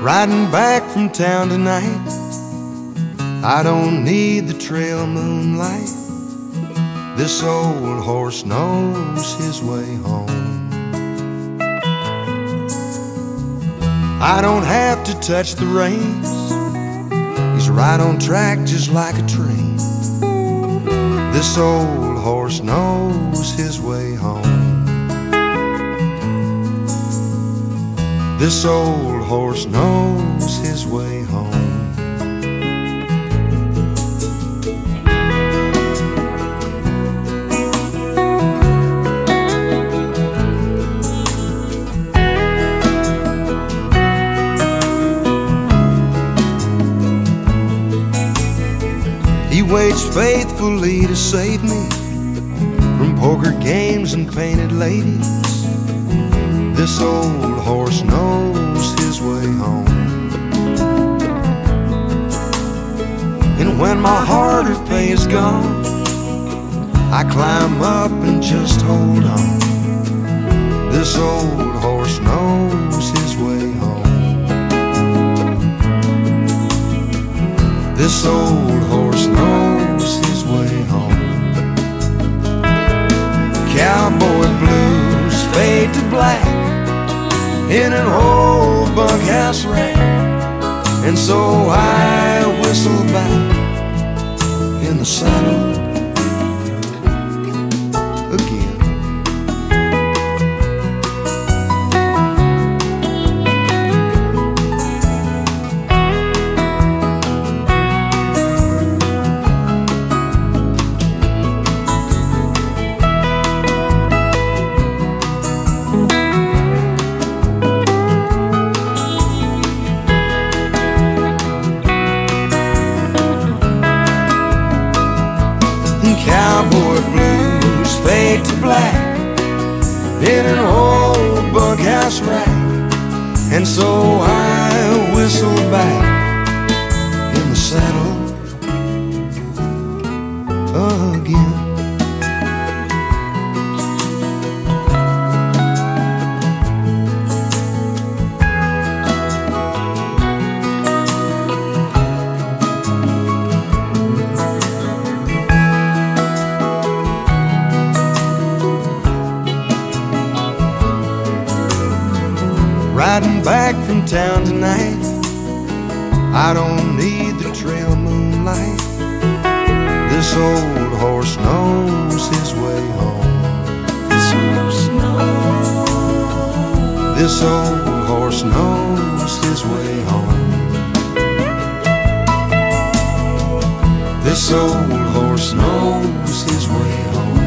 Riding back from town tonight, I don't need the trail moonlight. This old horse knows his way home. I don't have to touch the reins, he's right on track just like a train. This old horse knows his way home. This old horse knows his way home. He waits faithfully to save me from poker games and painted ladies. This old horse knows his way home. And when my harder pay is gone, I climb up and just hold on. This old horse knows his way home. This old horse knows his way home. Cowboy blues fade to black in an old bunkhouse rack, and so I whistle back in the saddle again. Cowboy blues fade to black in an old bunkhouse rack, and so I whistle back in the saddle again. Riding back from town tonight, I don't need the trail moonlight. This old horse knows his way home. This old horse knows his way home. This old horse knows his way home.